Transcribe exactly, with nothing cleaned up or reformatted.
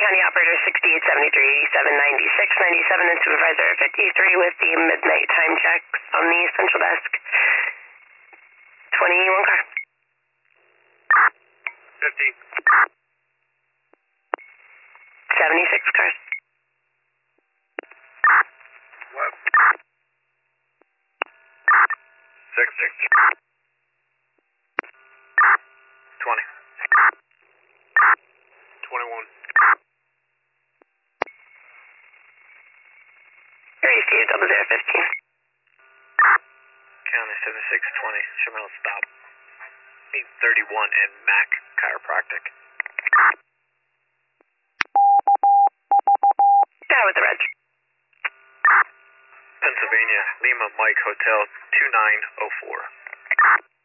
County Operator sixty-eight seventy-three, eighty-seven ninety-six ninety-seven, and Supervisor fifty-three with the midnight time checks on the central desk. twenty-one car. fifteen. seventy-six cars. What? Six, six. twenty. twenty-one. Three Steve, double zero fifteen. County seventy-six twenty, Shimano stop. eight thirty-one and Mac Chiropractic. Yeah, with the reds. Pennsylvania, Lima Mike Hotel two nine oh four.